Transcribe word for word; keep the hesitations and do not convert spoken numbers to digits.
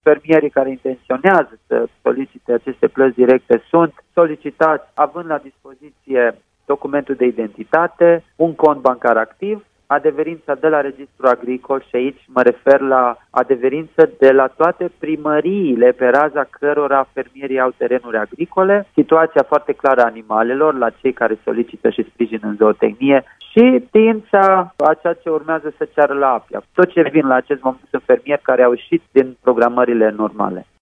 fermierii care intenționează să solicite aceste plăți directe sunt solicitați având la dispoziție documentul de identitate, un cont bancar activ, adeverința de la Registrul Agricol și aici mă refer la adeverință de la toate primăriile pe raza cărora fermierii au terenuri agricole, situația foarte clară a animalelor la cei care solicită și sprijin în zootehnie și știința a ceea ce urmează să ceară la A P I A. Tot ce vin la acest moment sunt fermieri care au ieșit din programările normale.